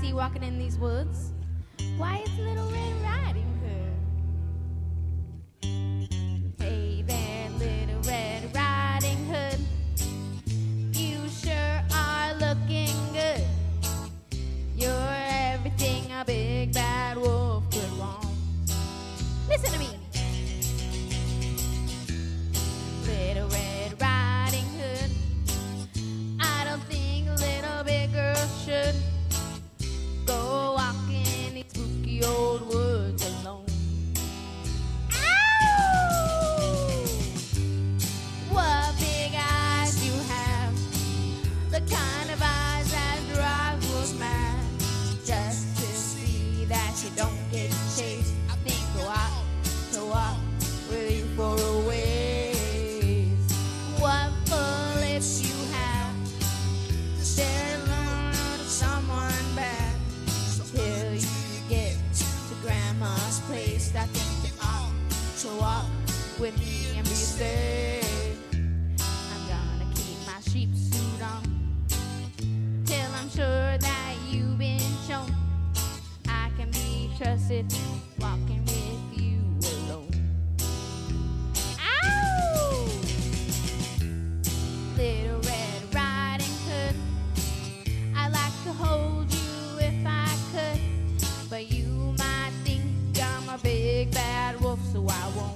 see walking in these woods? Why, it's Little Red Riding Hood. Hey there, Little Red Riding Hood. You sure are looking good. You're everything a big bad wolf could want. Listen to me. Little Red Riding Hood, I don't think a little big girl should go walking these spooky old woods alone. Ow! What big eyes you have, the kind of eyes that drive wolves mad. Just to see that you don't get chased, I think to walk with you for a ways. What full lips you have, stare alone to someone bad till you get to Grandma's place. I think you ought to walk with me and be safe. I'm gonna keep my sheep suit on till I'm sure that you've been shown I can be trusted walking with you alone. Ow! Little Red Riding Hood, I'd like to hold you if I could, but you might think I'm a big bad wolf, so I won't.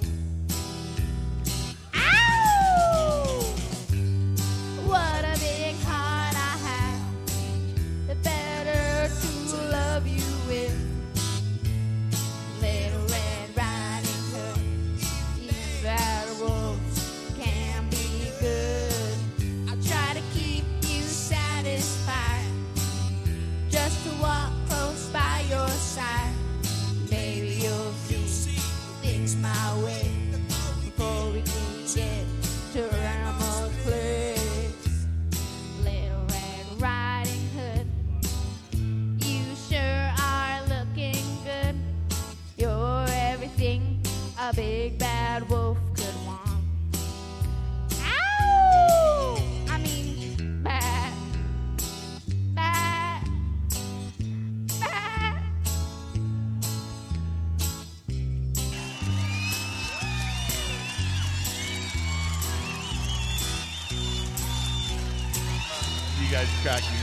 Ow! What a big heart I have, the better to love you with. Little Red Riding Hood, even bad wolves can be good. I'll try to keep you satisfied, just to walk close by your side. Maybe you'll see things my way before we can get to Grandma's place. Little Red Riding Hood, you sure are looking good. You're everything a big bad wolf could want. Ow! I mean, bad. Bad. Bad. You guys crack me